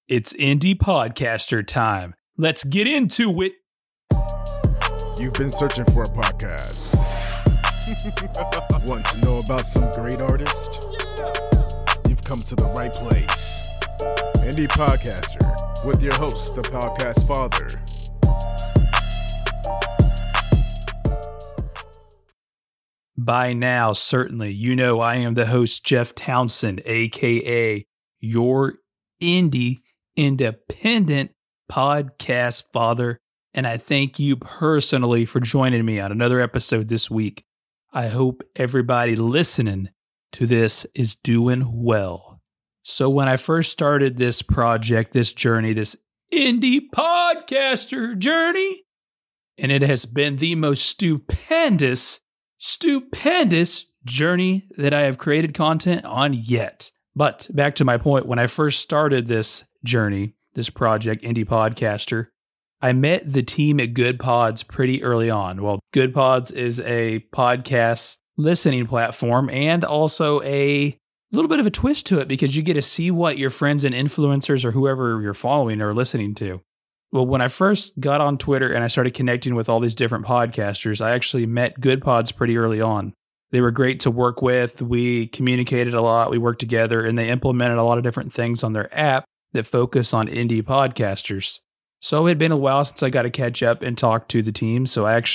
It's Indie Podcaster time. Let's get into it. You've been searching for a podcast. Want to know about some great artists? You've come to the right place. Indie Podcaster with your host, the podcast father. By now, certainly, you know I am the host, Jeff Townsend, a.k.a. your indie independent podcast father, and I thank you personally for joining me on another episode this week. I hope everybody listening to this is doing well. So when I first started this project, this journey, this indie podcaster journey, and it has been the most stupendous journey that I have created content on yet. But back to my point, when I first started this journey, this project, Indie Podcaster, I met the team at Good Pods pretty early on. Well, Good Pods is a podcast listening platform and also a little bit of a twist to it because you get to see what your friends and influencers or whoever you're following are listening to. Well, when I first got on Twitter and I started connecting with all these different podcasters, I actually met Good Pods pretty early on. They were great to work with. We communicated a lot. We worked together, and they implemented a lot of different things on their app that focus on indie podcasters. So it had been a while since I got to catch up and talk to the team. So I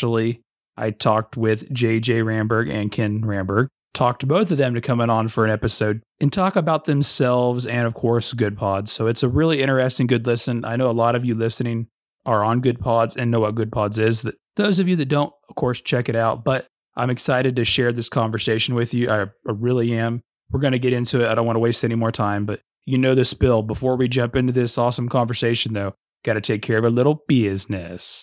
talked with JJ Ramberg and Ken Ramberg, talked to both of them to come on for an episode and talk about themselves and, of course, Good Pods. So it's a really interesting, good listen. I know a lot of you listening are on Good Pods and know what Good Pods is. Those of you that don't, of course, check it out. But I'm excited to share this conversation with you. I really am. We're going to get into it. I don't want to waste any more time, but you know the spill. Before we jump into this awesome conversation, though, got to take care of a little business.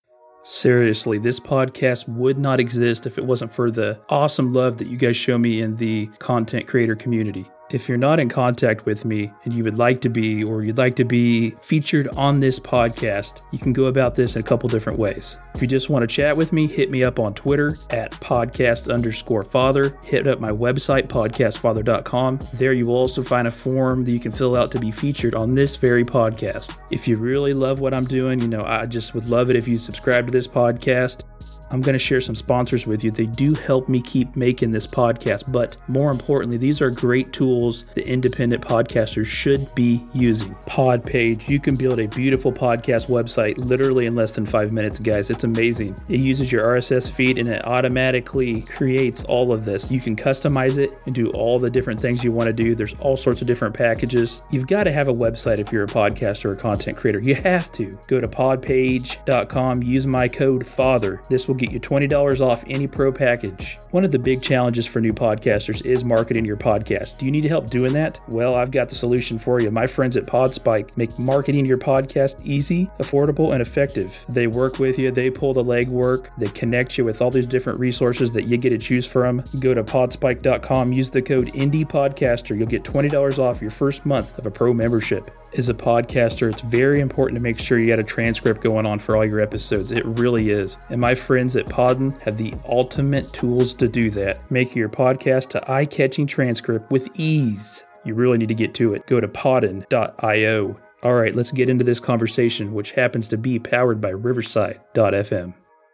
Seriously, this podcast would not exist if it wasn't for the awesome love that you guys show me in the content creator community. If you're not in contact with me and you would like to be, or you'd like to be featured on this podcast, you can go about this in a couple different ways. If you just want to chat with me, hit me up on Twitter at podcast_father. Hit up my website, podcastfather.com. There you will also find a form that you can fill out to be featured on this very podcast. If you really love what I'm doing, I just would love it if you subscribe to this podcast. I'm going to share some sponsors with you. They do help me keep making this podcast, but more importantly, these are great tools that independent podcasters should be using. Podpage, you can build a beautiful podcast website literally in less than 5 minutes, guys. It's amazing. It uses your RSS feed and it automatically creates all of this. You can customize it and do all the different things you want to do. There's all sorts of different packages. You've got to have a website if you're a podcaster or a content creator. You have to. Go to podpage.com, use my code FATHER. This will get you $20 off any pro package. One of the big challenges for new podcasters is marketing your podcast. Do you need help doing that? Well, I've got the solution for you. My friends at PodSpike make marketing your podcast easy, affordable, and effective. They work with you. They pull the legwork. They connect you with all these different resources that you get to choose from. Go to podspike.com, use the code IndiePodcaster. You'll get $20 off your first month of a pro membership. As a podcaster, it's very important to make sure you got a transcript going on for all your episodes. It really is. And my friends at Podden have the ultimate tools to do that. Make your podcast to eye-catching transcript with ease. You really need to get to it. Go to podden.io. All right, let's get into this conversation, which happens to be powered by Riverside.fm.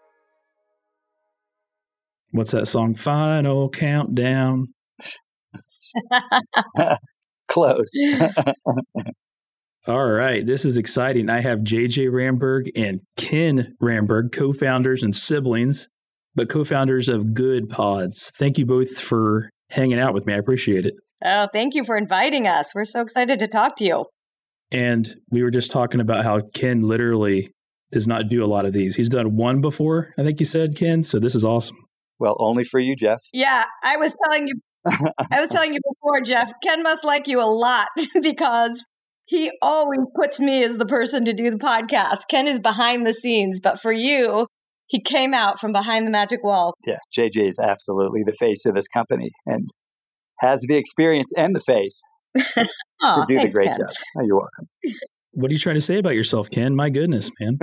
What's that song? Final Countdown. Close. All right, this is exciting. I have JJ Ramberg and Ken Ramberg, co-founders and siblings, but co-founders of Good Pods. Thank you both for hanging out with me. I appreciate it. Oh, thank you for inviting us. We're so excited to talk to you. And we were just talking about how Ken literally does not do a lot of these. He's done one before, I think you said, Ken. So this is awesome. Well, only for you, Jeff. Yeah, I was telling you before, Jeff, Ken must like you a lot because he always puts me as the person to do the podcast. Ken is behind the scenes, but for you, he came out from behind the magic wall. Yeah, JJ is absolutely the face of this company and has the experience and the face to do the great Ken. job. Oh, you're welcome. What are you trying to say about yourself, Ken? My goodness, man.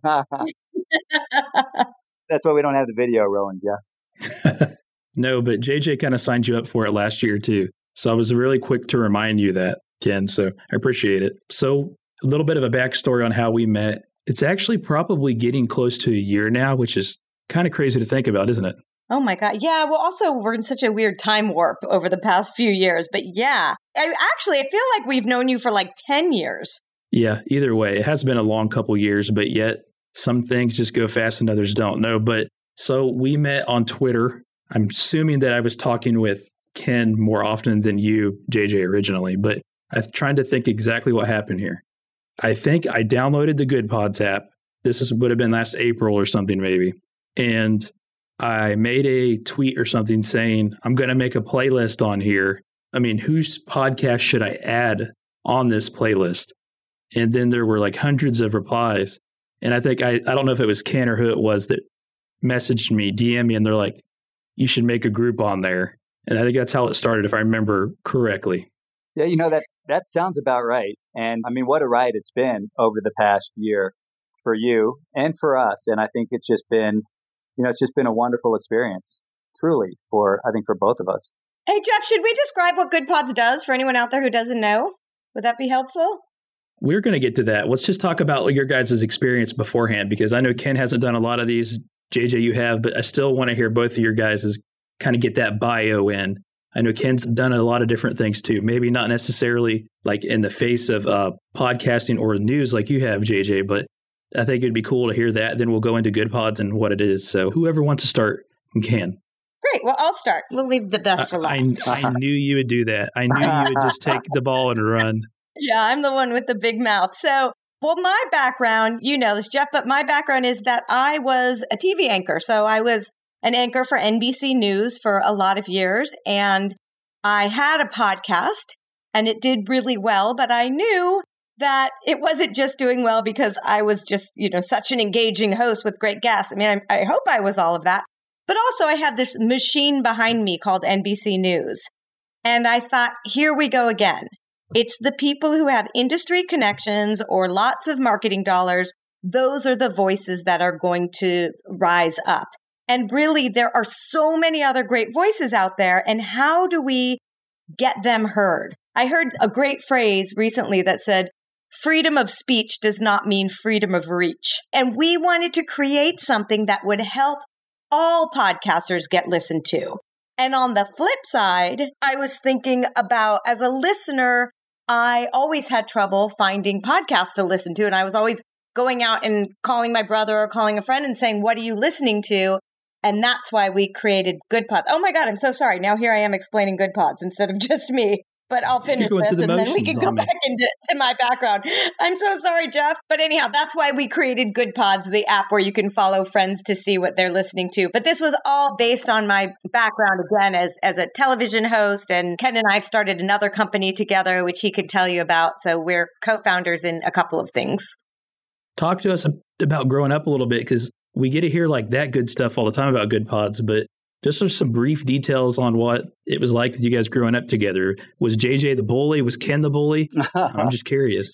That's why we don't have the video rolling, Jeff. No, but JJ kind of signed you up for it last year, too. So I was really quick to remind you that. Ken. So I appreciate it. So a little bit of a backstory on how we met. It's actually probably getting close to a year now, which is kind of crazy to think about, isn't it? Oh my God. Yeah. Well, also, we're in such a weird time warp over the past few years. But yeah, I feel like we've known you for like 10 years. Yeah, either way, it has been a long couple years, but yet some things just go fast and others don't know. But so we met on Twitter. I'm assuming that I was talking with Ken more often than you, JJ, originally, but I'm trying to think exactly what happened here. I think I downloaded the Good Pods app. Would have been last April or something maybe. And I made a tweet or something saying, I'm going to make a playlist on here. I mean, whose podcast should I add on this playlist? And then there were like hundreds of replies. And I think, I don't know if it was Ken or who it was that messaged me, DM me, and they're like, you should make a group on there. And I think that's how it started, if I remember correctly. Yeah, that sounds about right. And I mean, what a ride it's been over the past year for you and for us. And I think it's just been a wonderful experience, truly, for both of us. Hey, Jeff, should we describe what Good Pods does for anyone out there who doesn't know? Would that be helpful? We're going to get to that. Let's just talk about your guys' experience beforehand, because I know Ken hasn't done a lot of these. JJ, you have, but I still want to hear both of your guys' kind of get that bio in. I know Ken's done a lot of different things too. Maybe not necessarily like in the face of podcasting or news like you have, JJ, but I think it'd be cool to hear that. Then we'll go into Good Pods and what it is. So whoever wants to start can. Great. Well, I'll start. We'll leave the best for last. I knew you would do that. I knew you would just take the ball and run. Yeah, I'm the one with the big mouth. So, well, my background, you know this, Jeff, but my background is that I was a TV anchor. So I was an anchor for NBC News for a lot of years. And I had a podcast and it did really well, but I knew that it wasn't just doing well because I was just, such an engaging host with great guests. I mean, I hope I was all of that. But also I had this machine behind me called NBC News. And I thought, here we go again. It's the people who have industry connections or lots of marketing dollars. Those are the voices that are going to rise up. And really, there are so many other great voices out there. And how do we get them heard? I heard a great phrase recently that said, freedom of speech does not mean freedom of reach. And we wanted to create something that would help all podcasters get listened to. And on the flip side, I was thinking about, as a listener, I always had trouble finding podcasts to listen to. And I was always going out and calling my brother or calling a friend and saying, what are you listening to? And that's why we created Good Pods. Oh my God, I'm so sorry. Now here I am explaining Good Pods instead of just me. But I'll finish this and then we can go back into my background. I'm so sorry, Jeff. But anyhow, that's why we created Good Pods, the app where you can follow friends to see what they're listening to. But this was all based on my background, again, as a television host. And Ken and I have started another company together, which he can tell you about. So we're co-founders in a couple of things. Talk to us about growing up a little bit, because we get to hear like that good stuff all the time about Good Pods, but just some brief details on what it was like with you guys growing up together. Was JJ the bully? Was Ken the bully? I'm just curious.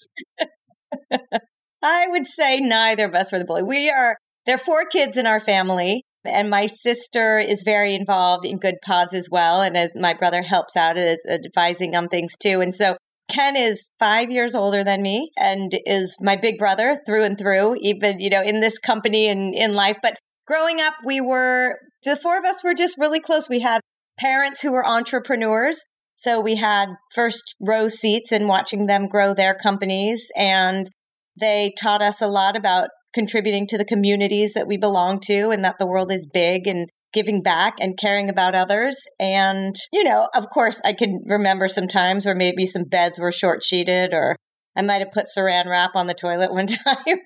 I would say neither of us were the bully. There are 4 kids in our family, and my sister is very involved in Good Pods as well. And as my brother helps out advising on things too. And so Ken is 5 years older than me and is my big brother through and through, even, in this company and in life. But growing up, the 4 of us were just really close. We had parents who were entrepreneurs. So we had first row seats in watching them grow their companies. And they taught us a lot about contributing to the communities that we belong to, and that the world is big, and giving back and caring about others. And, of course, I can remember some times where maybe some beds were short sheeted, or I might have put saran wrap on the toilet one time.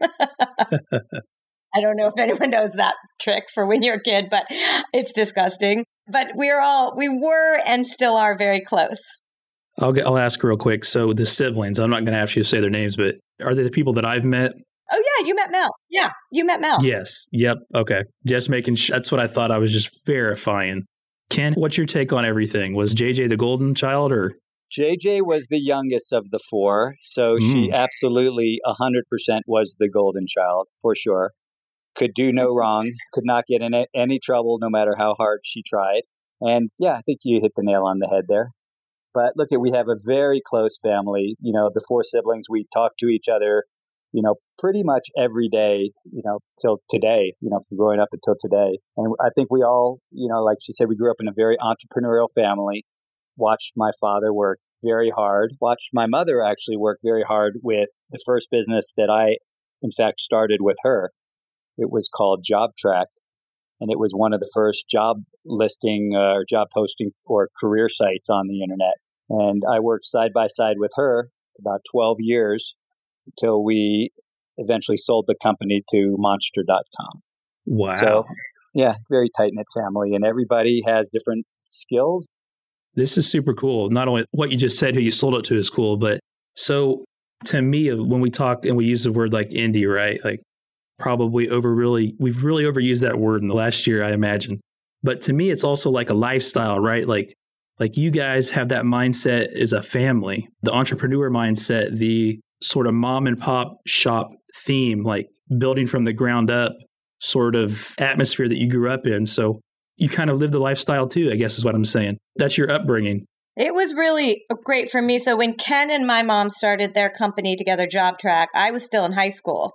I don't know if anyone knows that trick for when you're a kid, but it's disgusting. But we were and still are very close. I'll ask real quick. So the siblings, I'm not going to ask you to say their names, but are they the people that I've met? Oh, yeah, you met Mel. Yeah, you met Mel. Yes. Yep. Okay. Just making that's what I thought. I was just verifying. Ken, what's your take on everything? Was JJ the golden child, or? JJ was the youngest of the 4, so she absolutely 100% was the golden child, for sure. Could do no wrong, could not get in any trouble no matter how hard she tried. And yeah, I think you hit the nail on the head there. But look, we have a very close family. The 4 siblings, we talk to each other, pretty much every day, till today, from growing up until today. And I think we all, like she said, we grew up in a very entrepreneurial family, watched my father work very hard, watched my mother actually work very hard with the first business that I, in fact, started with her. It was called JobTrack. And it was one of the first job listing or job posting or career sites on the internet. And I worked side by side with her about 12 years until we eventually sold the company to Monster.com. Wow. So, yeah, very tight-knit family. And everybody has different skills. This is super cool. Not only what you just said, who you sold it to is cool, but so to me, when we talk and we use the word like indie, right? Like, probably we've really overused that word in the last year, I imagine. But to me, it's also like a lifestyle, right? Like you guys have that mindset as a family, the entrepreneur mindset, the sort of mom and pop shop theme, like building from the ground up sort of atmosphere that you grew up in. So you kind of live the lifestyle too, I guess is what I'm saying. That's your upbringing. It was really great for me. So when Ken and my mom started their company together, JobTrack, I was still in high school.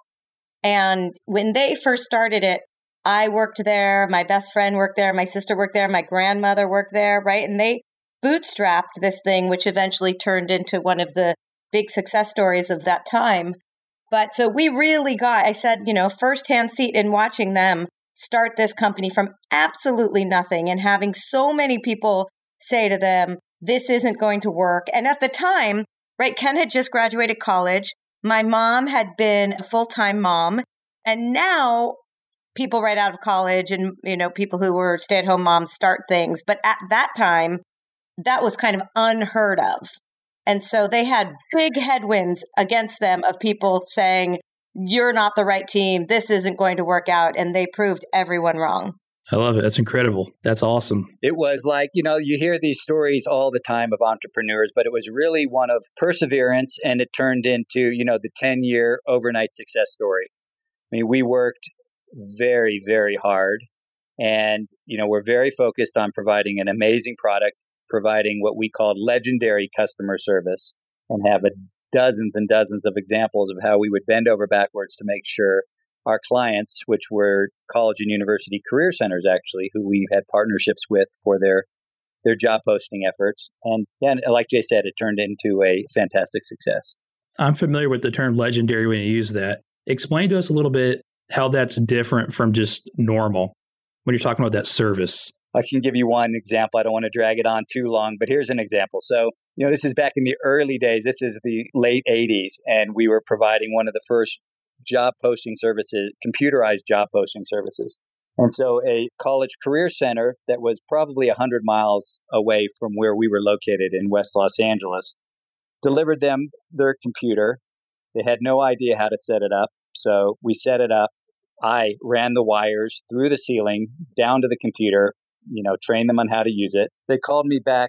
And when they first started it, I worked there, my best friend worked there, my sister worked there, my grandmother worked there, right? And they bootstrapped this thing, which eventually turned into one of the big success stories of that time. But so we really got, I said, firsthand seat in watching them start this company from absolutely nothing and having so many people say to them, this isn't going to work. And at the time, right, Ken had just graduated college. My mom had been a full-time mom, and now people right out of college and, people who were stay-at-home moms start things. But at that time, that was kind of unheard of. And so they had big headwinds against them of people saying, you're not the right team. This isn't going to work out. And they proved everyone wrong. I love it. That's incredible. That's awesome. It was like, you hear these stories all the time of entrepreneurs, but it was really one of perseverance, and it turned into, the 10-year overnight success story. I mean, we worked very, very hard, and, we're very focused on providing an amazing product, providing what we called legendary customer service, and have dozens and dozens of examples of how we would bend over backwards to make sure our clients, which were college and university career centers, actually, who we had partnerships with for their job posting efforts. And like Jay said, it turned into a fantastic success. I'm familiar with the term legendary when you use that. Explain to us a little bit how that's different from just normal when you're talking about that service. I can give you one example. I don't want to drag it on too long, but here's an example. So, this is back in the early days. This is the late 80s, and we were providing one of the first job posting services, computerized job posting services. And so a college career center that was probably 100 miles away from where we were located in West Los Angeles delivered them their computer. They had no idea how to set it up. So we set it up. I ran the wires through the ceiling down to the computer, trained them on how to use it. They called me back,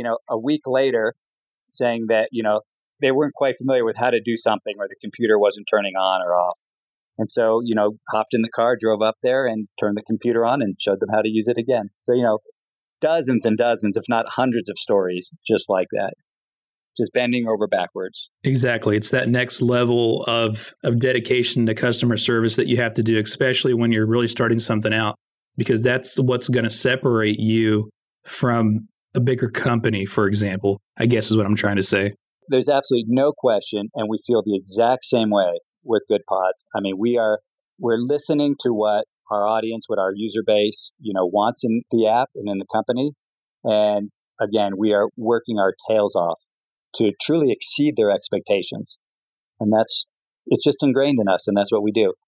a week later saying that, they weren't quite familiar with how to do something, or the computer wasn't turning on or off. And so, hopped in the car, drove up there and turned the computer on and showed them how to use it again. So, dozens and dozens, if not hundreds of stories just like that, just bending over backwards. Exactly. It's that next level of dedication to customer service that you have to do, especially when you're really starting something out, because that's what's going to separate you from a bigger company, for example, I guess is what I'm trying to say. There's absolutely no question, and we feel the exact same way with Good Pods. I mean, we're listening to what our audience, what our user base, wants in the app and in the company. And again, we are working our tails off to truly exceed their expectations. And it's just ingrained in us, and that's what we do.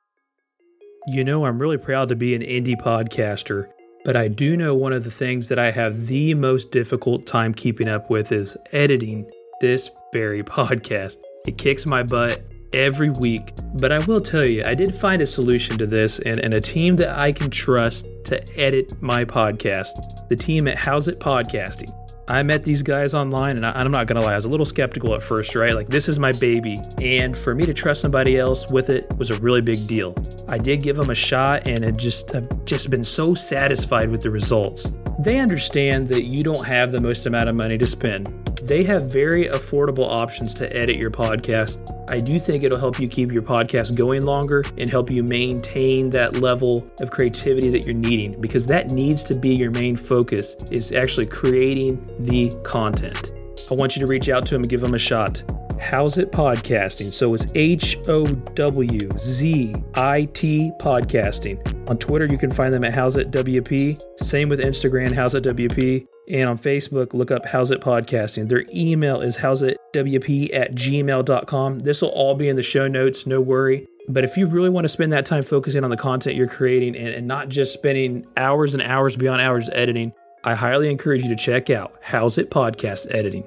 I'm really proud to be an indie podcaster, but I do know one of the things that I have the most difficult time keeping up with is editing this very podcast. It kicks my butt every week, but I will tell you, I did find a solution to this and a team that I can trust to edit my podcast, the team at How's It Podcasting. I met these guys online, and I'm not going to lie, I was a little skeptical at first, right? Like, this is my baby. And for me to trust somebody else with it was a really big deal. I did give them a shot, and I've just been so satisfied with the results. They understand that you don't have the most amount of money to spend. They have very affordable options to edit your podcast. I do think it'll help you keep your podcast going longer and help you maintain that level of creativity that you're needing, because that needs to be your main focus, is actually creating the content. I want you to reach out to them and give them a shot. How's It Podcasting. So it's HOWZIT Podcasting. On Twitter, you can find them at How's It WP. Same with Instagram, How's It WP. And on Facebook, look up How's It Podcasting. Their email is howsitwp@gmail.com. This will all be in the show notes, no worry. But if you really want to spend that time focusing on the content you're creating and not just spending hours and hours beyond hours editing, I highly encourage you to check out How's It Podcast Editing.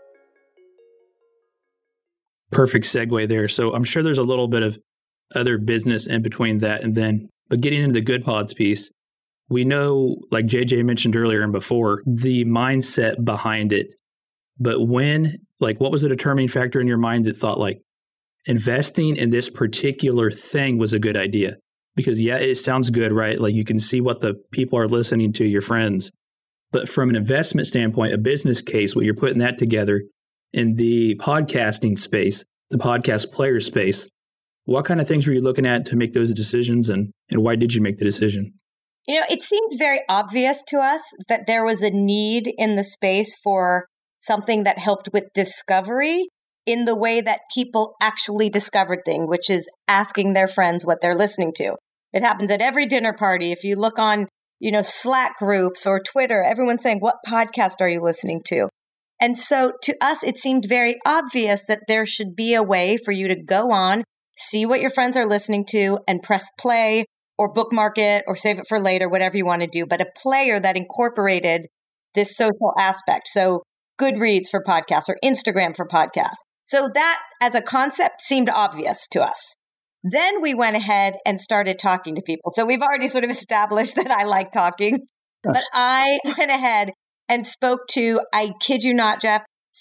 Perfect segue there. So I'm sure there's a little bit of other business in between that and then, but getting into the Good Pods piece, we know, like JJ mentioned earlier and before, the mindset behind it. But what was the determining factor in your mind that thought like investing in this particular thing was a good idea? Because yeah, it sounds good, right? Like you can see what the people are listening to, your friends. But from an investment standpoint, a business case, when you're putting that together in the podcasting space, the podcast player space, what kind of things were you looking at to make those decisions, and why did you make the decision? You know, it seemed very obvious to us that there was a need in the space for something that helped with discovery in the way that people actually discovered things, which is asking their friends what they're listening to. It happens at every dinner party. If you look on, Slack groups or Twitter, everyone's saying, what podcast are you listening to? And so to us, it seemed very obvious that there should be a way for you to go on, see what your friends are listening to, and press play or bookmark it or save it for later, whatever you want to do, but a player that incorporated this social aspect. So Goodreads for podcasts or Instagram for podcasts. So that as a concept seemed obvious to us. Then we went ahead and started talking to people. So we've already sort of established that I like talking, but I went ahead and spoke to, I kid you not, Jeff,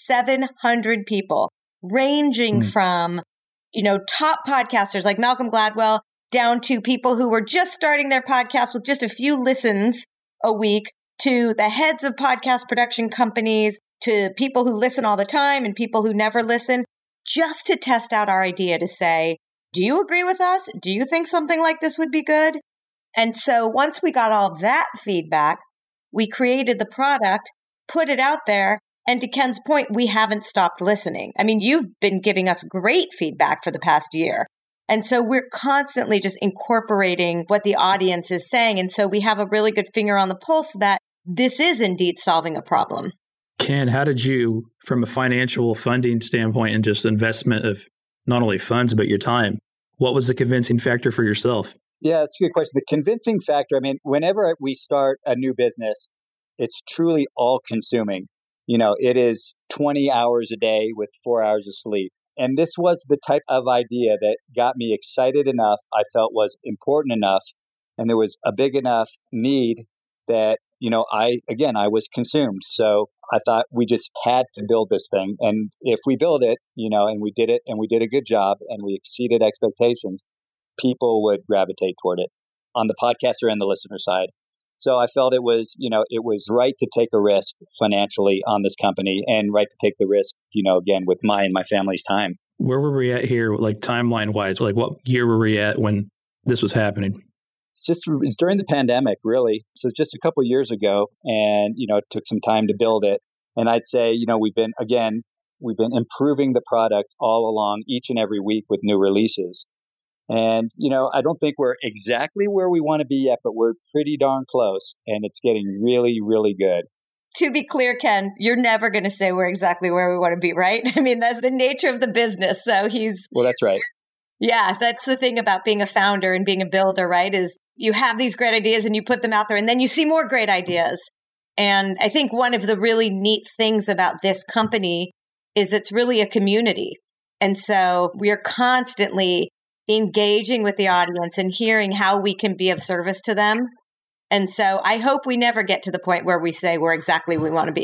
700 people, ranging from, top podcasters like Malcolm Gladwell down to people who were just starting their podcast with just a few listens a week, to the heads of podcast production companies, to people who listen all the time and people who never listen, just to test out our idea to say, do you agree with us? Do you think something like this would be good? And so once we got all that feedback, we created the product, put it out there, and to Ken's point, we haven't stopped listening. I mean, you've been giving us great feedback for the past year. And so we're constantly just incorporating what the audience is saying. And so we have a really good finger on the pulse that this is indeed solving a problem. Ken, how did you, from a financial funding standpoint and just investment of not only funds, but your time, what was the convincing factor for yourself? Yeah, that's a good question. The convincing factor, whenever we start a new business, it's truly all consuming. It is 20 hours a day with 4 hours of sleep. And this was the type of idea that got me excited enough, I felt was important enough, and there was a big enough need that, I was consumed. So I thought we just had to build this thing. And if we build it, and we did it, and we did a good job, and we exceeded expectations, people would gravitate toward it on the podcaster and the listener side. So I felt it was right to take a risk financially on this company and right to take the risk, again, with my family's time. Where were we at here, like timeline wise? Like what year were we at when this was happening? It's during the pandemic, really. So just a couple of years ago, and, it took some time to build it. And I'd say, we've been improving the product all along each and every week with new releases. And, I don't think we're exactly where we want to be yet, but we're pretty darn close, and it's getting really, really good. To be clear, Ken, you're never going to say we're exactly where we want to be, right? I mean, that's the nature of the business. So Well, that's right. Yeah, that's the thing about being a founder and being a builder, right? Is you have these great ideas and you put them out there and then you see more great ideas. And I think one of the really neat things about this company is it's really a community. And so we're constantly engaging with the audience and hearing how we can be of service to them. And so I hope we never get to the point where we say we're exactly where we want to be.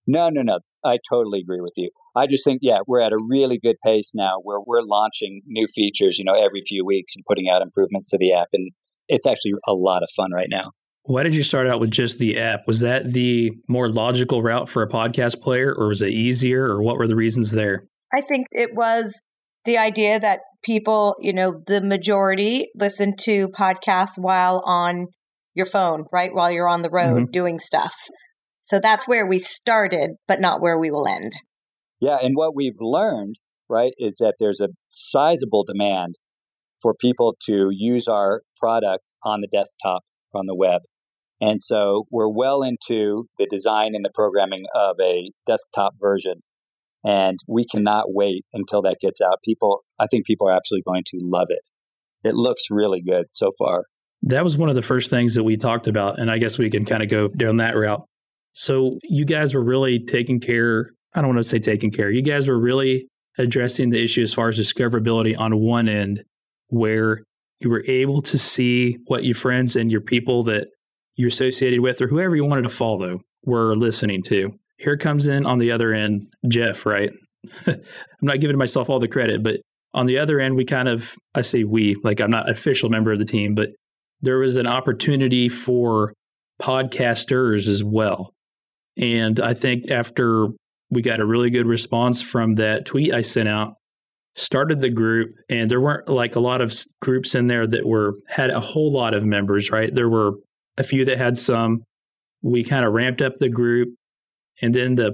No. I totally agree with you. I just think, we're at a really good pace now where we're launching new features, every few weeks and putting out improvements to the app. And it's actually a lot of fun right now. Why did you start out with just the app? Was that the more logical route for a podcast player, or was it easier, or what were the reasons there? I think it was the idea that people, the majority listen to podcasts while on your phone, right? While you're on the road doing stuff. So that's where we started, but not where we will end. Yeah. And what we've learned, right, is that there's a sizable demand for people to use our product on the desktop, on the web. And so we're well into the design and the programming of a desktop version. And we cannot wait until that gets out. I think people are absolutely going to love it. It looks really good so far. That was one of the first things that we talked about. And I guess we can kind of go down that route. So you guys were really taking care. I don't want to say taking care. You guys were really addressing the issue as far as discoverability on one end, where you were able to see what your friends and your people that you're associated with, or whoever you wanted to follow, were listening to. Here comes in on the other end, Jeff, right? I'm not giving myself all the credit, but on the other end, I say we, like I'm not an official member of the team, but there was an opportunity for podcasters as well. And I think after we got a really good response from that tweet I sent out, started the group, and there weren't like a lot of groups in there that had a whole lot of members, right? There were a few that had some. We kind of ramped up the group, and then the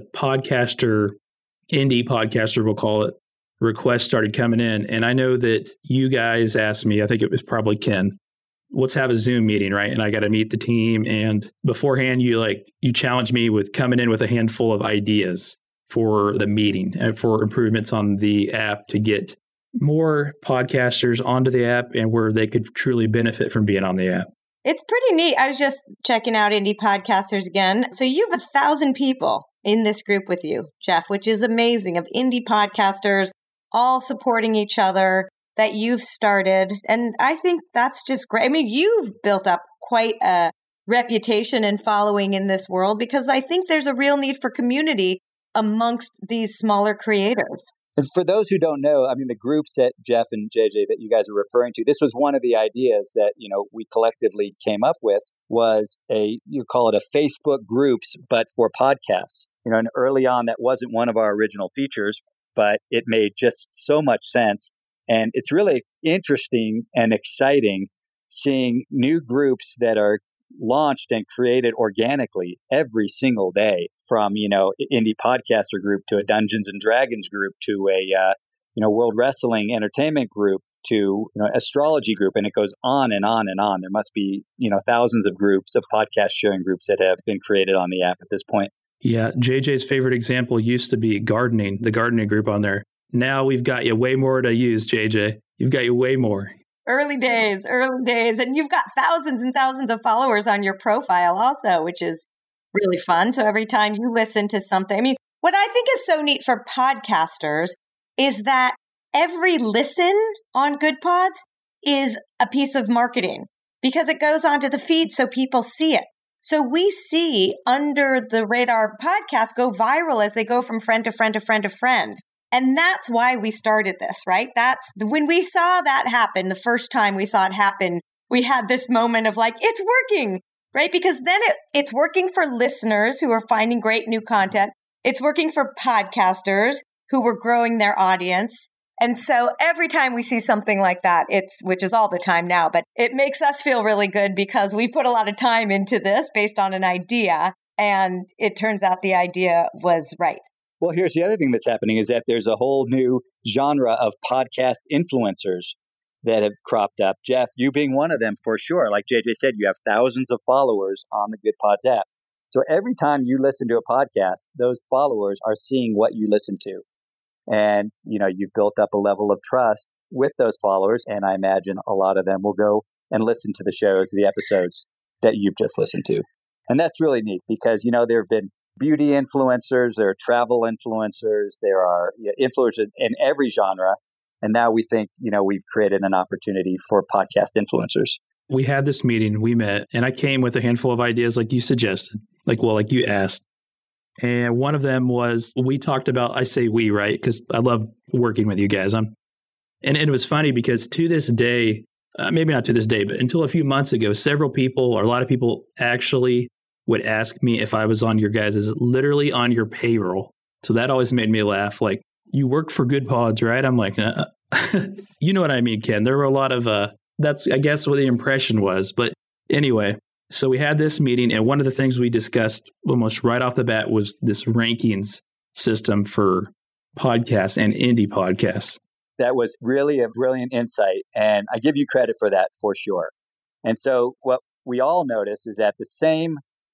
indie podcaster, we'll call it, requests started coming in. And I know that you guys asked me, I think it was probably Ken, let's have a Zoom meeting, right? And I got to meet the team. And beforehand, you challenged me with coming in with a handful of ideas for the meeting and for improvements on the app to get more podcasters onto the app and where they could truly benefit from being on the app. It's pretty neat. I was just checking out Indie Podcasters again. So you have 1,000 people in this group with you, Jeff, which is amazing, of indie podcasters all supporting each other that you've started. And I think that's just great. I mean, you've built up quite a reputation and following in this world because I think there's a real need for community amongst these smaller creators. And for those who don't know, I mean, the groups that Jeff and JJ that you guys are referring to, this was one of the ideas that, we collectively came up with was you call it a Facebook groups, but for podcasts. And early on, that wasn't one of our original features, but it made just so much sense. And it's really interesting and exciting seeing new groups that are launched and created organically every single day, from indie podcaster group to a Dungeons and Dragons group to a World Wrestling Entertainment group to astrology group, and it goes on and on and on. There must be thousands of groups of podcast sharing groups that have been created on the app at this point. Yeah, JJ's favorite example used to be gardening, the gardening group on there. Now we've got you way more to use, JJ. You've got you way more. Early days. And you've got thousands and thousands of followers on your profile also, which is really fun. So every time you listen to something, I mean, what I think is so neat for podcasters is that every listen on Good Pods is a piece of marketing because it goes onto the feed so people see it. So we see under the radar podcasts go viral as they go from friend to friend to friend to friend. And that's why we started this, right? That's when we saw that happen, the first time we saw it happen, we had this moment of like, it's working, right? Because then it's working for listeners who are finding great new content. It's working for podcasters who were growing their audience. And so every time we see something like that, which is all the time now, but it makes us feel really good because we put a lot of time into this based on an idea. And it turns out the idea was right. Well, here's the other thing that's happening is that there's a whole new genre of podcast influencers that have cropped up. Jeff, you being one of them for sure. Like JJ said, you have thousands of followers on the Good Pods app. So every time you listen to a podcast, those followers are seeing what you listen to. And, you've built up a level of trust with those followers. And I imagine a lot of them will go and listen to the shows, the episodes that you've just listened to. And that's really neat because, there have been beauty influencers, there are travel influencers, there are influencers in every genre. And now we think, we've created an opportunity for podcast influencers. We had this meeting, we met, and I came with a handful of ideas like you suggested, like you asked. And one of them was, we talked about, I say we, right? Because I love working with you guys. And it was funny because to this day, maybe not to this day, but until a few months ago, several people or a lot of people actually would ask me if I was on your guys' literally on your payroll. So that always made me laugh. Like, you work for Good Pods, right? I'm like, you know what I mean, Ken. There were a lot of, that's, I guess, what the impression was. But anyway, so we had this meeting, and one of the things we discussed almost right off the bat was this rankings system for podcasts and indie podcasts. That was really a brilliant insight, and I give you credit for that for sure. And so what we all notice is that the same,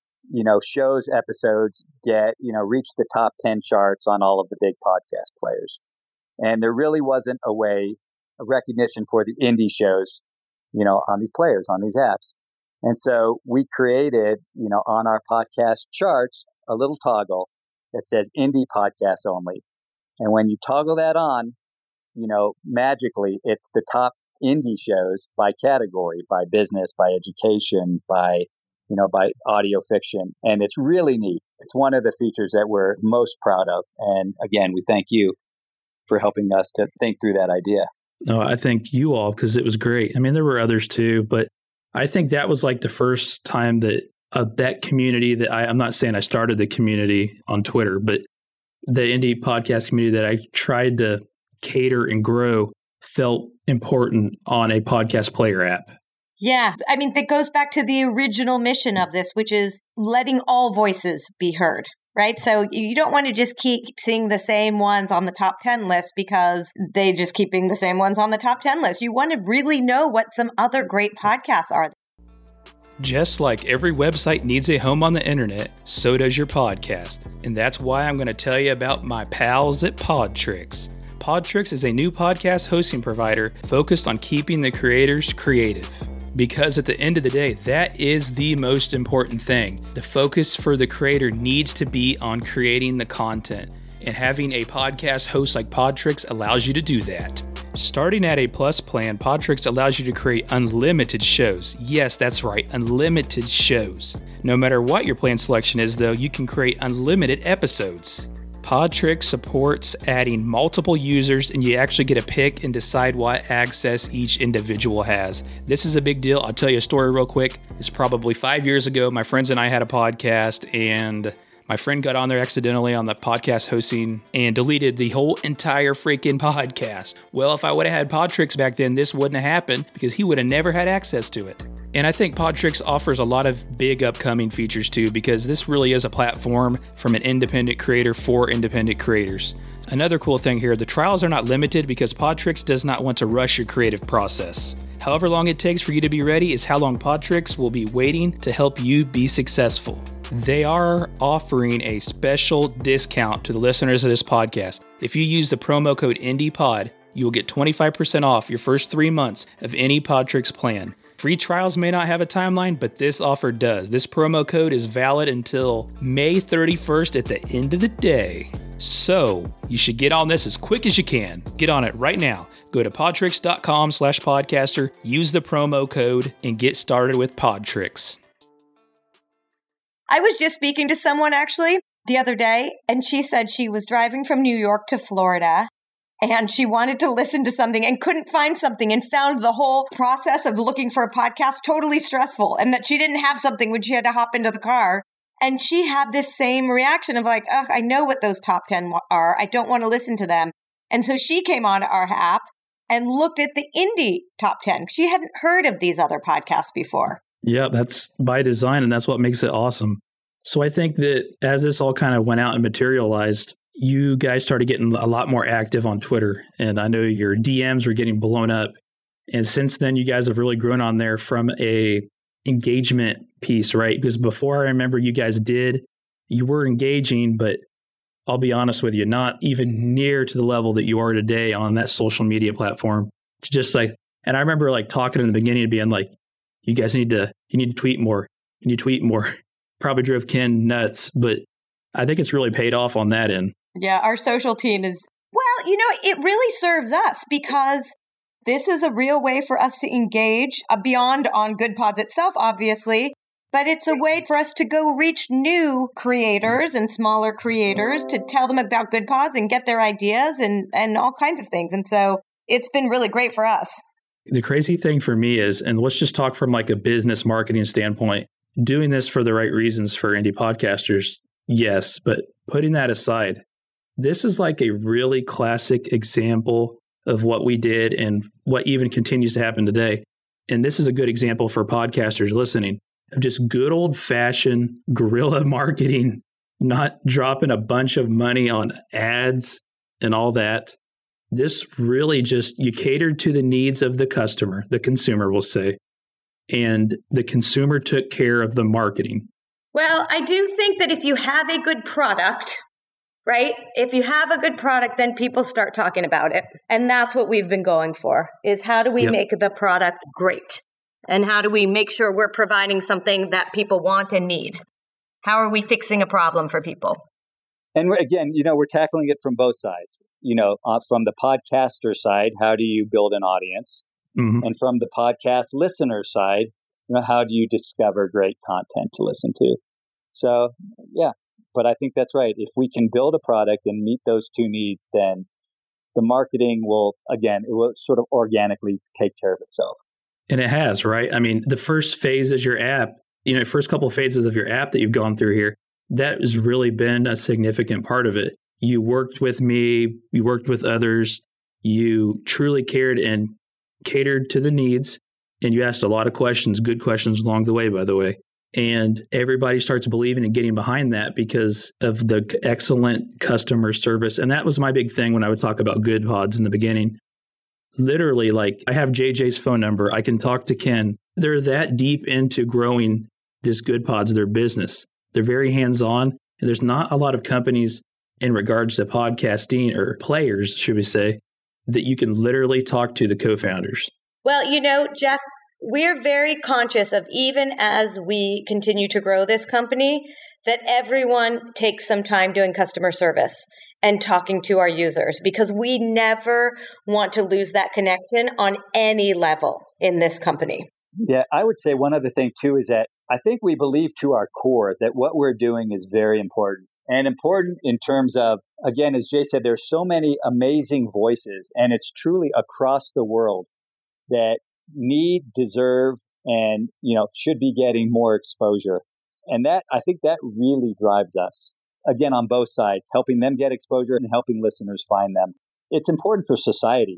shows, episodes get, reach the top 10 charts on all of the big podcast players. And there really wasn't a recognition for the indie shows, on these players, on these apps. And so we created, on our podcast charts, a little toggle that says indie podcasts only. And when you toggle that on, magically it's the top indie shows by category, by business, by education, by audio fiction. And it's really neat. It's one of the features that we're most proud of. And again, we thank you for helping us to think through that idea. No, I thank you all because it was great. I mean, there were others too, but I think that was like the first time that that community that I'm not saying I started the community on Twitter, but the indie podcast community that I tried to cater and grow felt important on a podcast player app. Yeah. I mean, that goes back to the original mission of this, which is letting all voices be heard, right? So you don't want to just keep seeing the same ones on the top 10 list because they just keep being the same ones on the top 10 list. You want to really know what some other great podcasts are. Just like every website needs a home on the internet, so does your podcast. And that's why I'm going to tell you about my pals at Podtricks. Podtricks is a new podcast hosting provider focused on keeping the creators creative. Because at the end of the day, that is the most important thing. The focus for the creator needs to be on creating the content. And having a podcast host like Podtricks allows you to do that. Starting at a Plus plan, Podtricks allows you to create unlimited shows. Yes, that's right, unlimited shows. No matter what your plan selection is, though, you can create unlimited episodes. Podtricks supports adding multiple users, and you actually get to pick and decide what access each individual has. This is a big deal. I'll tell you a story real quick. It's probably 5 years ago. My friends and I had a podcast, and my friend got on there accidentally on the podcast hosting and deleted the whole entire freaking podcast. Well, if I would have had Podtricks back then, this wouldn't have happened because he would have never had access to it. And I think Podtricks offers a lot of big upcoming features too, because this really is a platform from an independent creator for independent creators. Another cool thing here, the trials are not limited because Podtricks does not want to rush your creative process. However long it takes for you to be ready is how long Podtricks will be waiting to help you be successful. They are offering a special discount to the listeners of this podcast. If you use the promo code IndiePod, you will get 25% off your first 3 months of any Podtricks plan. Free trials may not have a timeline, but this offer does. This promo code is valid until May 31st at the end of the day. So you should get on this as quick as you can. Get on it right now. Go to podtricks.com/podcaster, use the promo code, and get started with Podtricks. I was just speaking to someone actually the other day, and she said she was driving from New York to Florida, and she wanted to listen to something and couldn't find something and found the whole process of looking for a podcast totally stressful, and that she didn't have something when she had to hop into the car. And she had this same reaction of like, ugh, I know what those top 10 are. I don't want to listen to them. And so she came on our app and looked at the indie top 10. She hadn't heard of these other podcasts before. Yeah, that's by design, and that's what makes it awesome. So I think that as this all kind of went out and materialized, you guys started getting a lot more active on Twitter. And I know your DMs were getting blown up. And since then, you guys have really grown on there from a engagement piece, right? Because before, I remember you guys you were engaging, but I'll be honest with you, not even near to the level that you are today on that social media platform. It's just like, and I remember like talking in the beginning, being like, you guys need to tweet more. You need to tweet more. Probably drove Ken nuts, but I think it's really paid off on that end. Yeah, our social team is, well, it really serves us because this is a real way for us to engage beyond on Good Pods itself, obviously, But it's a way for us to go reach new creators and smaller creators to tell them about Good Pods and get their ideas and all kinds of things. And so it's been really great for us. The crazy thing for me is, and let's just talk from like a business marketing standpoint, doing this for the right reasons for indie podcasters, yes, but putting that aside, this is like a really classic example of what we did and what even continues to happen today. And this is a good example for podcasters listening of just good old-fashioned guerrilla marketing, not dropping a bunch of money on ads and all that. This really just, you catered to the needs of the customer, the consumer, we'll say, and the consumer took care of the marketing. Well, I do think that if you have a good product, right? If you have a good product, then people start talking about it. And that's what we've been going for, is how do we make the product great? And how do we make sure we're providing something that people want and need? How are we fixing a problem for people? And again, we're tackling it from both sides. From the podcaster side, how do you build an audience? Mm-hmm. And from the podcast listener side, how do you discover great content to listen to? So, yeah, but I think that's right. If we can build a product and meet those two needs, then the marketing will sort of organically take care of itself. And it has, right? I mean, the first phase is your app, first couple of phases of your app that you've gone through here, that has really been a significant part of it. You worked with me, you worked with others, you truly cared and catered to the needs, and you asked a lot of questions, good questions along the way, by the way. And everybody starts believing and getting behind that because of the excellent customer service. And that was my big thing when I would talk about Good Pods in the beginning. Literally, like, I have JJ's phone number. I can talk to Ken. They're that deep into growing this Good Pods, their business. They're very hands-on. And there's not a lot of companies in regards to podcasting, or players, should we say, that you can literally talk to the co-founders. Well, Jeff, we're very conscious of, even as we continue to grow this company, that everyone takes some time doing customer service and talking to our users, because we never want to lose that connection on any level in this company. Yeah, I would say one other thing too is that I think we believe to our core that what we're doing is very important. And important in terms of, again, as Jay said, there's so many amazing voices, and it's truly across the world that need, deserve, and, should be getting more exposure. And that, I think that really drives us, again, on both sides, helping them get exposure and helping listeners find them. It's important for society.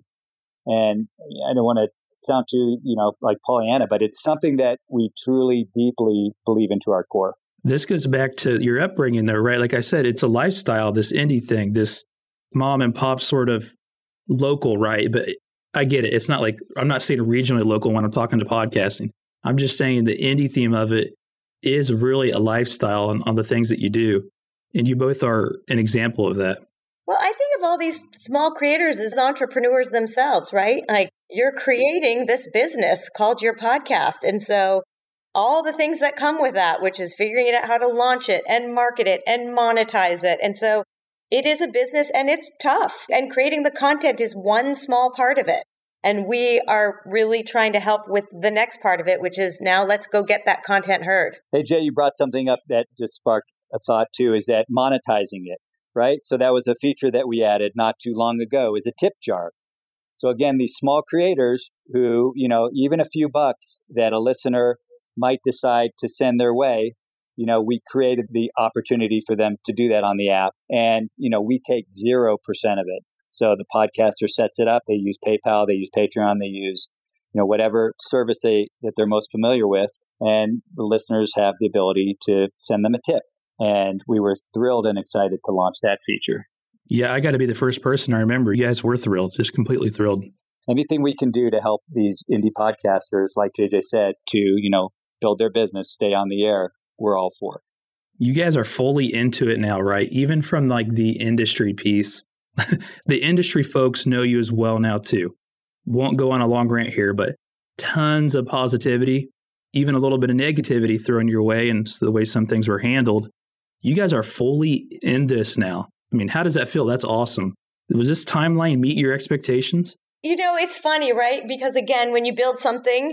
And I don't want to sound too, like Pollyanna, but it's something that we truly, deeply believe into our core. This goes back to your upbringing though, right? Like I said, it's a lifestyle, this indie thing, this mom and pop sort of local, right? But I get it. It's not like, I'm not saying regionally local when I'm talking to podcasting. I'm just saying the indie theme of it is really a lifestyle on the things that you do. And you both are an example of that. Well, I think of all these small creators as entrepreneurs themselves, right? Like, you're creating this business called your podcast. And so all the things that come with that, which is figuring out how to launch it and market it and monetize it. And so it is a business, and it's tough. And creating the content is one small part of it. And we are really trying to help with the next part of it, which is now let's go get that content heard. Hey, Jay, you brought something up that just sparked a thought too, is that monetizing it, right? So that was a feature that we added not too long ago, is a tip jar. So again, these small creators who, even a few bucks that a listener might decide to send their way, we created the opportunity for them to do that on the app. And, we take 0% of it. So the podcaster sets it up. They use PayPal, they use Patreon, they use, whatever service that they're most familiar with. And the listeners have the ability to send them a tip. And we were thrilled and excited to launch that feature. Yeah, I got to be the first person. I remember you guys were thrilled, just completely thrilled. Anything we can do to help these indie podcasters, like JJ said, to, build their business, stay on the air, we're all for it. You guys are fully into it now, right? Even from like the industry piece. The industry folks know you as well now too. Won't go on a long rant here, but tons of positivity, even a little bit of negativity thrown your way, and the way some things were handled. You guys are fully in this now. I mean, how does that feel? That's awesome. Was this timeline meet your expectations? It's funny, right? Because again, when you build something,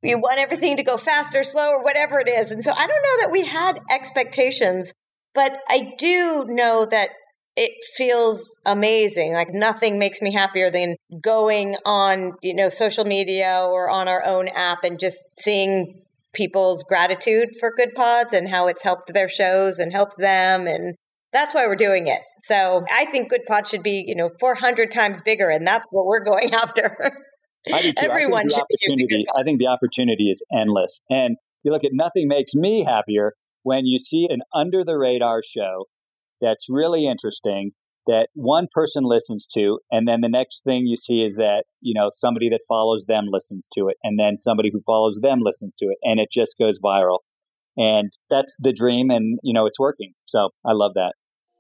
You want everything to go faster, slower, whatever it is. And so I don't know that we had expectations, but I do know that it feels amazing. Like nothing makes me happier than going on, social media or on our own app and just seeing people's gratitude for Good Pods and how it's helped their shows and helped them. And that's why we're doing it. So I think Good Pods should be, 400 times bigger. And that's what we're going after. Everyone should be using Good Pods. I think the opportunity is endless. And you look at Nothing Makes Me Happier when you see an under the radar show that's really interesting that one person listens to. And then the next thing you see is that, somebody that follows them listens to it. And then somebody who follows them listens to it. And it just goes viral. And that's the dream. And, it's working. So I love that.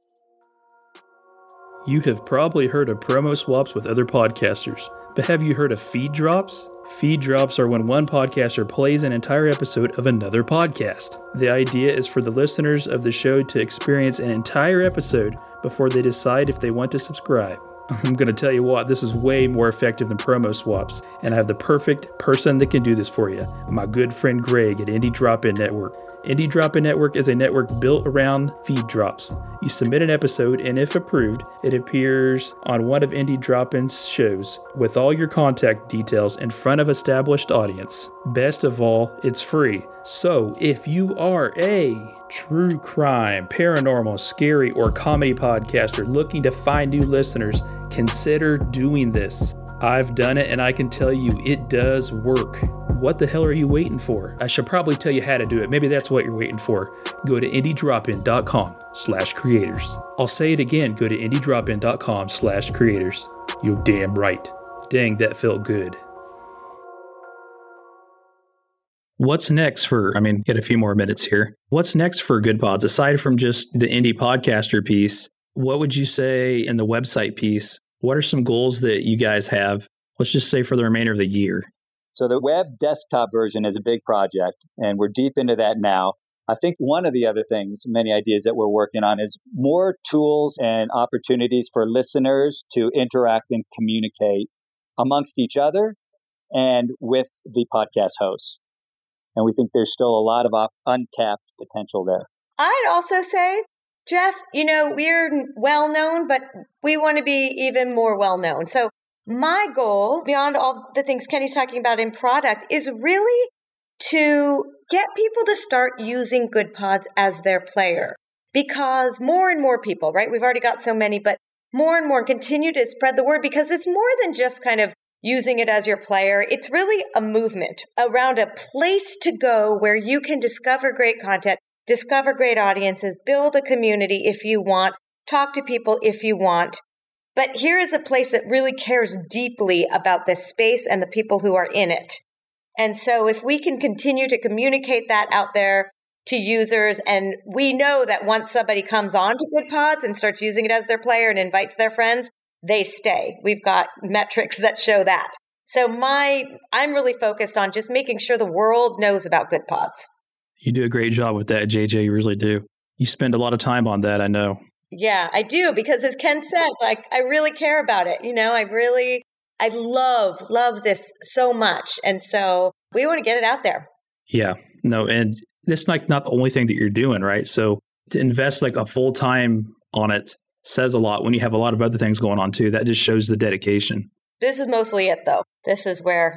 You have probably heard of promo swaps with other podcasters, but have you heard of feed drops? Feed drops are when one podcaster plays an entire episode of another podcast. The idea is for the listeners of the show to experience an entire episode before they decide if they want to subscribe. I'm going to tell you what, this is way more effective than promo swaps, and I have the perfect person that can do this for you, my good friend Greg at Indie Drop-In Network. Indie Drop-In Network is a network built around feed drops. You submit an episode, and if approved, it appears on one of Indie Drop-In's shows with all your contact details in front of established audience. Best of all, it's free. So, if you are a true crime, paranormal, scary, or comedy podcaster looking to find new listeners, consider doing this. I've done it and I can tell you it does work. What the hell are you waiting for? I should probably tell you how to do it. Maybe that's what you're waiting for. Go to indiedropin.com/creators. I'll say it again. Go to indiedropin.com/creators. You're damn right. Dang, that felt good. What's next get a few more minutes here. What's next for Good Pods? Aside from just the indie podcaster piece, what would you say in the website piece? What are some goals that you guys have, let's just say for the remainder of the year? So the web desktop version is a big project, and we're deep into that now. I think one of the other things, many ideas that we're working on, is more tools and opportunities for listeners to interact and communicate amongst each other and with the podcast hosts. And we think there's still a lot of untapped potential there. I'd also say, Jeff, we're well known, but we want to be even more well known. So my goal, beyond all the things Kenny's talking about in product, is really to get people to start using Good Pods as their player. Because more and more people, right? We've already got so many, but more and more continue to spread the word because it's more than just kind of using it as your player. It's really a movement around a place to go where you can discover great content, discover great audiences, build a community if you want, talk to people if you want. But here is a place that really cares deeply about this space and the people who are in it. And so if we can continue to communicate that out there to users, and we know that once somebody comes on to Good Pods and starts using it as their player and invites their friends, they stay. We've got metrics that show that. So I'm really focused on just making sure the world knows about Good Pods. You do a great job with that, JJ. You really do. You spend a lot of time on that, I know. Yeah, I do, because as Ken says, I really care about it. I love this so much. And so we want to get it out there. Yeah, no, and it's not the only thing that you're doing, right? So to invest a full time on it says a lot when you have a lot of other things going on too. That just shows the dedication. This is mostly it though. This is where,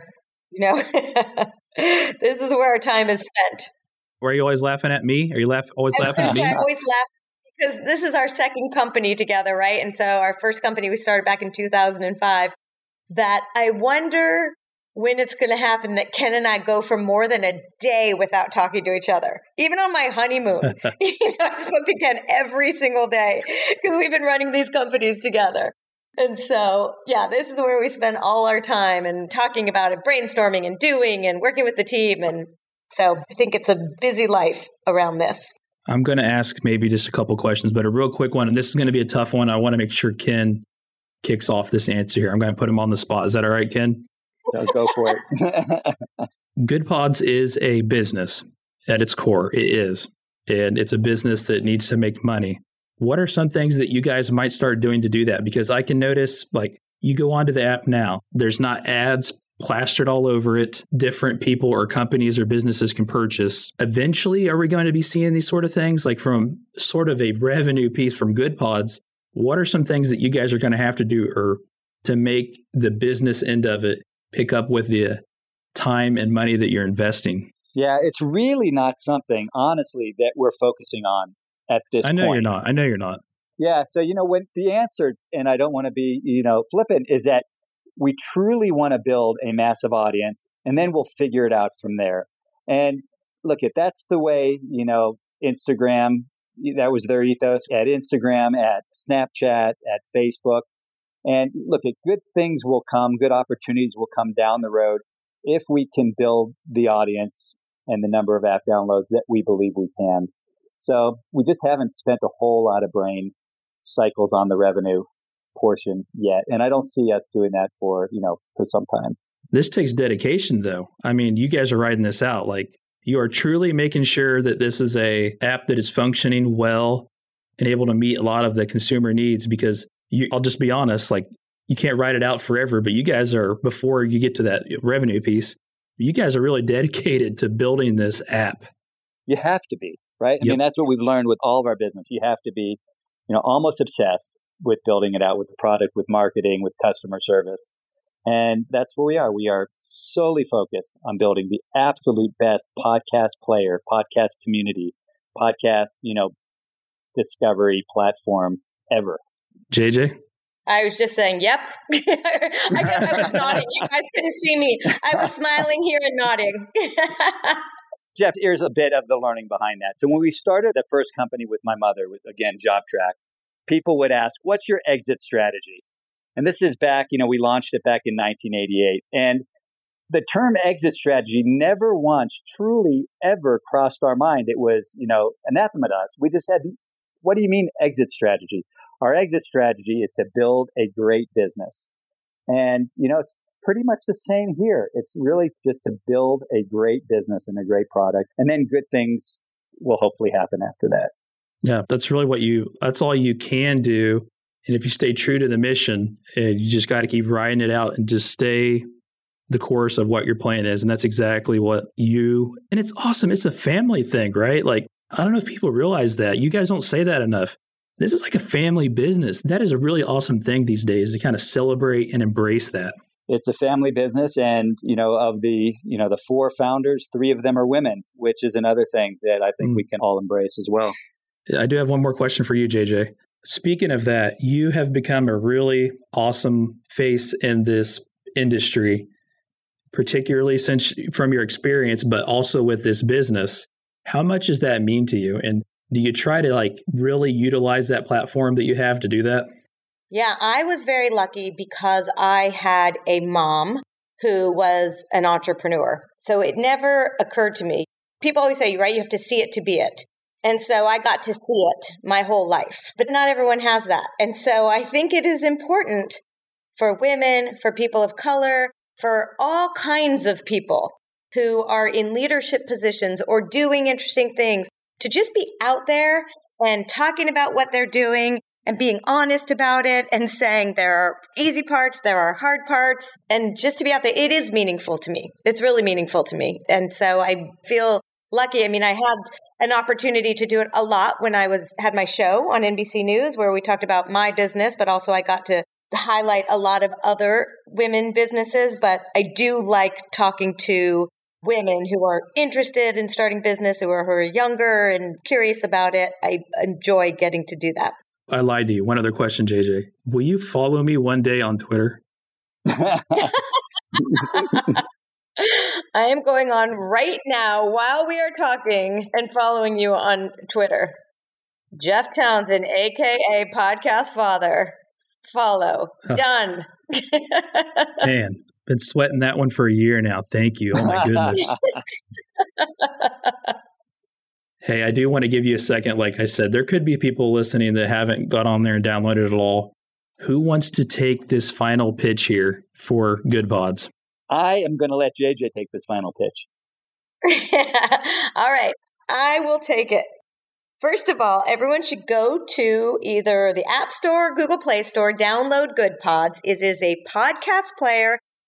this is where our time is spent. Were you always laughing at me? Are you always laughing at me? I always laugh because this is our second company together, right? And so our first company we started back in 2005, that I wonder when it's going to happen that Ken and I go for more than a day without talking to each other. Even on my honeymoon, I spoke to Ken every single day because we've been running these companies together. And so, yeah, this is where we spend all our time and talking about it, brainstorming and doing and working with the team. And so I think it's a busy life around this. I'm going to ask maybe just a couple questions, but a real quick one. And this is going to be a tough one. I want to make sure Ken kicks off this answer here. I'm going to put him on the spot. Is that all right, Ken? Go for it. Good Pods is a business at its core. It is. And it's a business that needs to make money. What are some things that you guys might start doing to do that? Because I can notice, you go onto the app now, there's not ads plastered all over it. Different people or companies or businesses can purchase. Eventually, are we going to be seeing these sort of things? Like from sort of a revenue piece from Good Pods, what are some things that you guys are going to have to do or to make the business end of it pick up with the time and money that you're investing? Yeah, it's really not something, honestly, that we're focusing on at this point. I know you're not. Yeah. So, when the answer, and I don't want to be, flippant, is that we truly want to build a massive audience and then we'll figure it out from there. And look, that's the way, Instagram, that was their ethos at Instagram, at Snapchat, at Facebook. And look, good things will come, good opportunities will come down the road if we can build the audience and the number of app downloads that we believe we can. So we just haven't spent a whole lot of brain cycles on the revenue portion yet. And I don't see us doing that for some time. This takes dedication though. I mean, you guys are writing this out. Like you are truly making sure that this is a app that is functioning well and able to meet a lot of the consumer needs because I'll just be honest, like you can't write it out forever, but you guys are, before you get to that revenue piece, you guys are really dedicated to building this app. You have to be, right? I mean, that's what we've learned with all of our business. You have to be, almost obsessed with building it out, with the product, with marketing, with customer service. And that's where we are. We are solely focused on building the absolute best podcast player, podcast community, podcast, discovery platform ever. JJ? I was just saying, yep. I guess I was nodding. You guys couldn't see me. I was smiling here and nodding. Jeff, here's a bit of the learning behind that. So when we started the first company with my mother, with, again, JobTrack, people would ask, what's your exit strategy? And this is back, we launched it back in 1988. And the term exit strategy never once truly ever crossed our mind. It was, anathema to us. We just said, what do you mean exit strategy? Our exit strategy is to build a great business. And, it's pretty much the same here. It's really just to build a great business and a great product. And then good things will hopefully happen after that. Yeah, that's really that's all you can do. And if you stay true to the mission, you just got to keep writing it out and just stay the course of what your plan is. And that's exactly and it's awesome. It's a family thing, right? Like, I don't know if people realize that. You guys don't say that enough. This is like a family business. That is a really awesome thing these days to kind of celebrate and embrace that. It's a family business. And, of the 4 founders, 3 of them are women, which is another thing that I think we can all embrace as well. I do have one more question for you, JJ. Speaking of that, you have become a really awesome face in this industry, particularly from your experience, but also with this business. How much does that mean to you? And do you try to really utilize that platform that you have to do that? Yeah, I was very lucky because I had a mom who was an entrepreneur. So it never occurred to me. People always say, right, you have to see it to be it. And so I got to see it my whole life, but not everyone has that. And so I think it is important for women, for people of color, for all kinds of people who are in leadership positions or doing interesting things to just be out there and talking about what they're doing and being honest about it and saying there are easy parts, there are hard parts, and just to be out there. It is meaningful to me. It's really meaningful to me. And so I feel lucky. I mean, I had an opportunity to do it a lot when I had my show on NBC News where we talked about my business, but also I got to highlight a lot of other women businesses. But I do like talking to women who are interested in starting business, who are younger and curious about it. I enjoy getting to do that. I lied to you. One other question, JJ. Will you follow me one day on Twitter? I am going on right now while we are talking and following you on Twitter. Jeff Townsend, a.k.a. Podcast Father. Follow. Done. Man, been sweating that one for a year now. Thank you. Oh, my goodness. Hey, I do want to give you a second. Like I said, there could be people listening that haven't got on there and downloaded it all. Who wants to take this final pitch here for Good Pods? I am going to let JJ take this final pitch. All right. I will take it. First of all, everyone should go to either the App Store or Google Play Store, download Good Pods. It is a podcast player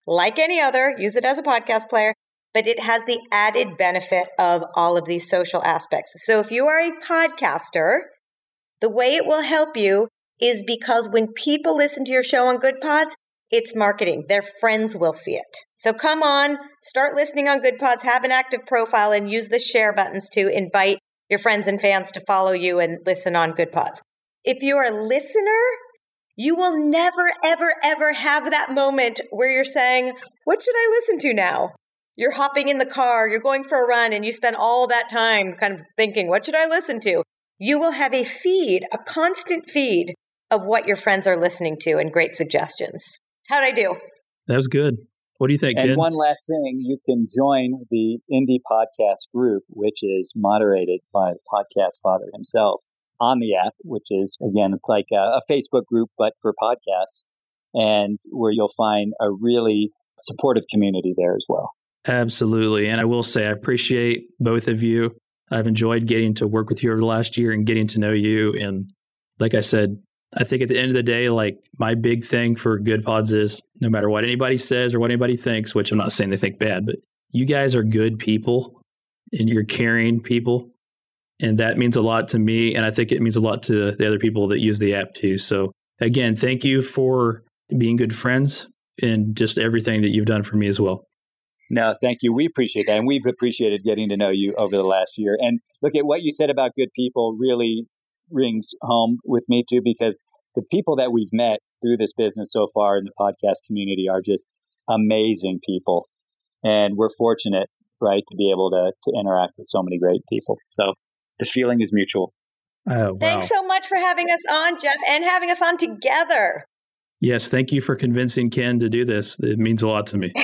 like any other, use it as a podcast player, but it has the added benefit of all of these social aspects. So if you are a podcaster, the way it will help you is because when people listen to your show on Good Pods, it's marketing. Their friends will see it. So come on, start listening on Good Pods, have an active profile, and use the share buttons to invite your friends and fans to follow you and listen on Good Pods. If you're a listener, you will never, ever, ever have that moment where you're saying, what should I listen to now? You're hopping in the car, you're going for a run, and you spend all that time kind of thinking, what should I listen to? You will have a feed, a constant feed of what your friends are listening to and great suggestions. How'd I do? That was good. What do you think, And Ken? one last thing, you can join the Indie Podcast group, which is moderated by the podcast father himself on the app, which is, again, it's like a Facebook group, but for podcasts, and where you'll find a really supportive community there as well. Absolutely. And I will say, I appreciate both of you. I've enjoyed getting to work with you over the last year and getting to know you. And like I said, I think at the end of the day, like my big thing for Good Pods is no matter what anybody says or what anybody thinks, which I'm not saying they think bad, but you guys are good people and you're caring people. And that means a lot to me. And I think it means a lot to the other people that use the app too. So again, thank you for being good friends and just everything that you've done for me as well. No, thank you. We appreciate that. And we've appreciated getting to know you over the last year. And look at what you said about good people really rings home with me too, because the people that we've met through this business so far in the podcast community are just amazing people. And we're fortunate, right, to be able to interact with so many great people. So the feeling is mutual. Oh, wow. Thanks so much for having us on, Jeff, and having us on together. Yes, thank you for convincing Ken to do this. It means a lot to me.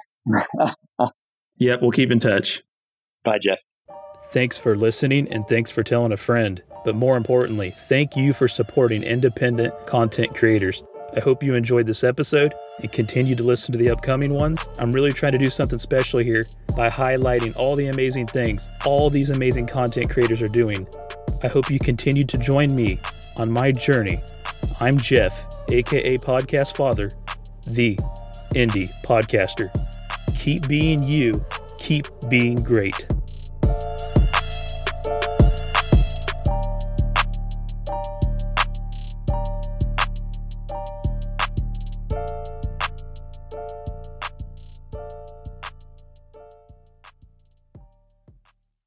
Yep, we'll keep in touch. Bye, Jeff. Thanks for listening and thanks for telling a friend. But more importantly, thank you for supporting independent content creators. I hope you enjoyed this episode and continue to listen to the upcoming ones. I'm really trying to do something special here by highlighting all the amazing things all these amazing content creators are doing. I hope you continue to join me on my journey. I'm Jeff, aka Podcast Father, the Indie Podcaster. Keep being you, keep being great.